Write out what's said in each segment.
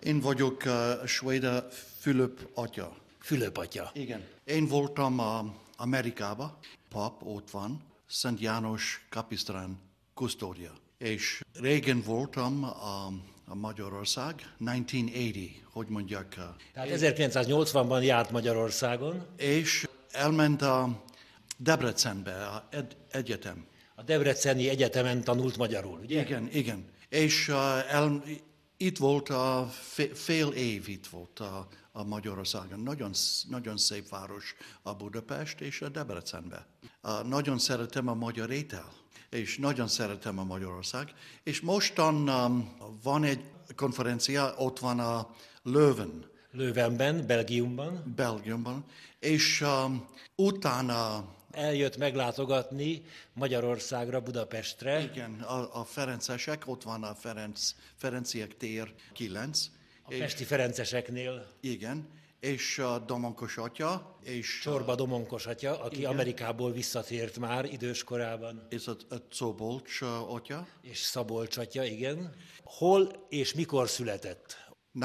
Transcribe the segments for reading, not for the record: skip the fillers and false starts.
Én vagyok Svéda Fülöp atya. Fülöp atya. Igen. Én voltam Amerikában, pap ott van, Szent János Kapisztrán kusztódia. És régen voltam a Magyarország, 1980, hogy mondják. Tehát 1980-ban járt Magyarországon. És elment a Debrecenbe, egyetem. A Debreceni Egyetemen tanult magyarul, ugye? Igen. És itt volt fél év itt volt a Magyarországon. Nagyon szép város a Budapest és a Debrecenbe. Nagyon szeretem a magyar étel, és nagyon szeretem a Magyarország. És mostan van egy konferencia, ott van a Leuvenben, Belgiumban. És utána eljött meglátogatni Magyarországra, Budapestre. Igen, a ferencesek, ott van a Ferenciek tér 9. A pesti ferenceseknél. Igen, és a Domonkos atya. És Csorba Domonkos atya, aki igen. Amerikából visszatért már idős korában. És a Szabolcs atya. És Szabolcs atya, igen. Hol és mikor született?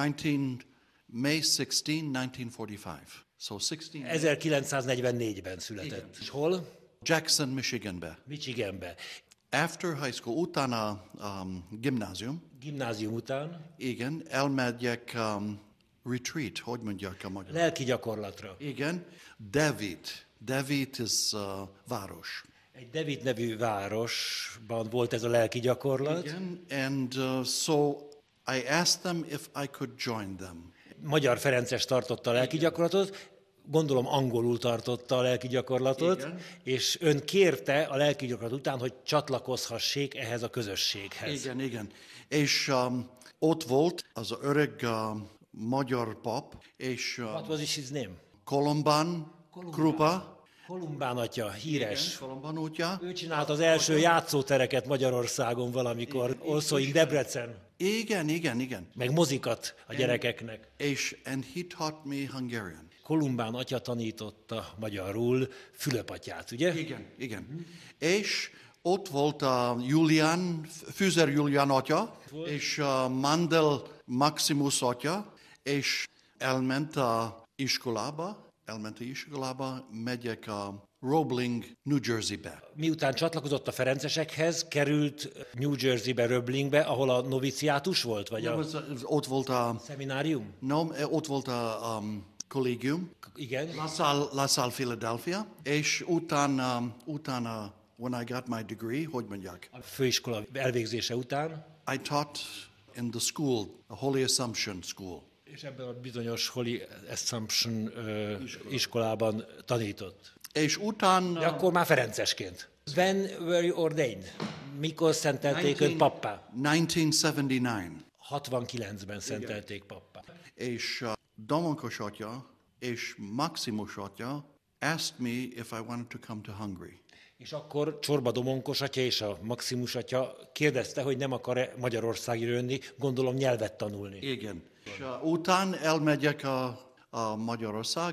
May 16, 1945. So 1944-ben született. Igen. És hol? Jackson, Michiganbe. After high school, utána gimnázium. Gimnázium után. Igen, elmegyek retreat, hogy mondják a magyar? Lelki gyakorlatra. Igen, Devit is város. Egy Devit nevű városban volt ez a lelki gyakorlat. Igen, and so I asked them if I could join them. Magyar Ferences tartotta a lelki gyakorlatot, gondolom angolul tartotta a lelki gyakorlatot, igen. És ön kérte a lelki gyakorlat után, hogy csatlakozhassék ehhez a közösséghez. Igen. És ott volt az öreg magyar pap, és What was his name? Kolombán Krupa. Kolumbán atya, híres. Igen, Kolumbán atya. Ő csinált az első játszótereket Magyarországon valamikor, also in Debrecen. Igen. Meg mozikat a gyerekeknek. And he taught me Hungarian. Kolumbán atya tanította magyarul Fülöp atyát, ugye? Igen. És ott volt a Fűzer Julián atya, és Mandel Maximus atya, és elment iskolába, megyek a Roebling, New Jersey-be. Miután csatlakozott a ferencesekhez, került New Jersey-be, Roeblingbe, ahol a noviciátus volt, vagy ott volt a szeminárium? Ott volt a kollégium. Igen. La Salle, Philadelphia, és utána when I got my degree, hogy mondják? A főiskola elvégzése után. I taught in the school, a Holy Assumption School. És ebben a bizonyos Holy Assumption iskolában tanított. És utána... De akkor már ferencesként. When were you ordained? Mikor szentelték ön pappá? 1979. 69-ben szentelték pappá. És Domonkos atya és Maximus atya asked me if I wanted to come to Hungary. És akkor Csorba Domonkos atya és a Maximus atya kérdezte, hogy nem akar-e Magyarországra jönni, gondolom nyelvet tanulni. Igen. És után elmegyek a Magyarország,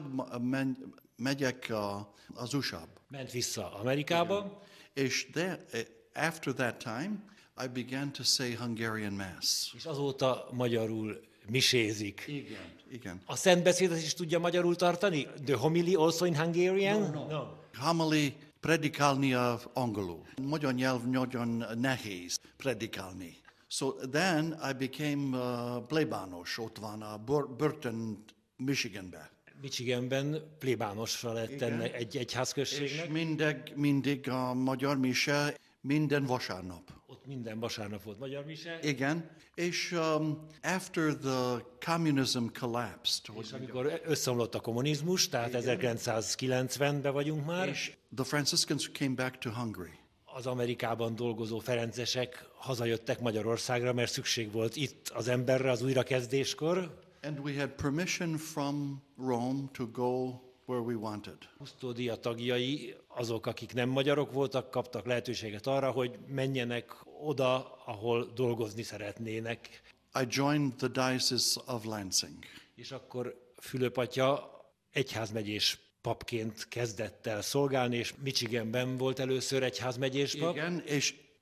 megyek az USA-ba. Ment vissza Amerikába. Igen. És after that time, I began to say Hungarian Mass. És azóta magyarul misézik. Igen. A szentbeszédet is tudja magyarul tartani? The homily also in Hungarian? No. Homily predikálni angolul. Magyar nyelv nagyon nehéz predikálni. So then I became plébános, ott van a Burton, Michiganbe. Michiganben plébánosra lett ennek egy egyházközségnek. És mindig a magyar mise minden vasárnap. Ott minden vasárnap volt magyar mise. Igen, és after the communism collapsed. És amikor összeomlott a kommunizmus, tehát 1990-ben vagyunk már. És the Franciscans came back to Hungary. Az Amerikában dolgozó ferencesek hazajöttek Magyarországra, mert szükség volt itt az emberre az újrakezdéskor. And we had permission from Rome to go where we wanted. Kusztódia tagjai, azok, akik nem magyarok voltak, kaptak lehetőséget arra, hogy menjenek oda, ahol dolgozni szeretnének. I joined the Diocese of Lansing. És akkor Fülöp atya egyházmegyés papként kezdett el szolgálni, és Michiganben volt először egyházmegyés pap. Igen, és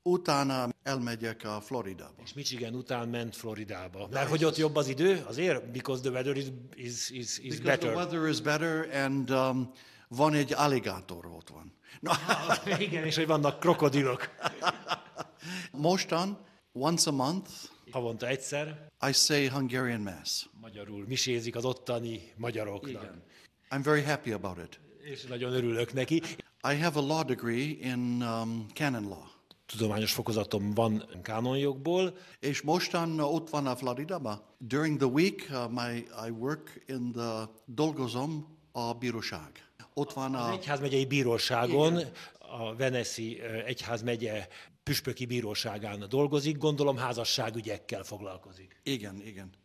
Utána elmegyek a Floridába. És Michigan után ment Floridába. Mert hogy ott jobb az idő? Azért? Because the weather is Because better. the weather is better, and van egy alligátor ott van. No. Igen, és hogy vannak krokodilok. Mostan, once a month, Havonta egyszer I say Hungarian Mass. magyarul misézik az ottani magyaroknak. Igen. I'm very happy about it. És nagyon örülök neki. I have a law degree in canon law. Tudományos fokozatom van kánonjogból, És mostan ott van a Floridában. During the week, I work in dolgozom a bíróság. Ott van az egyházmegyei bíróságon, a Veneszi egyházmegye püspöki bíróságán dolgozik, gondolom házasságügyekkel foglalkozik. Igen, igen.